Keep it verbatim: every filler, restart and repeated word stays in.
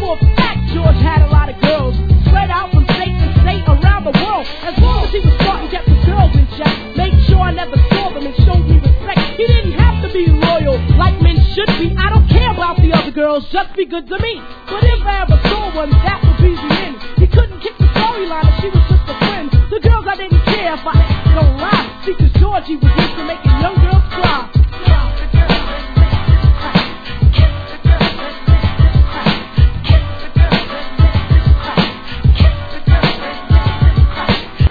for a fact George had a lot of girls spread out from state to state around the world. As long as he was smart and kept the girls in check, made sure I never saw them and showed me respect. He didn't have to be loyal like men should be. I don't care about the other girls, just be good to me. But if I ever saw one, that would be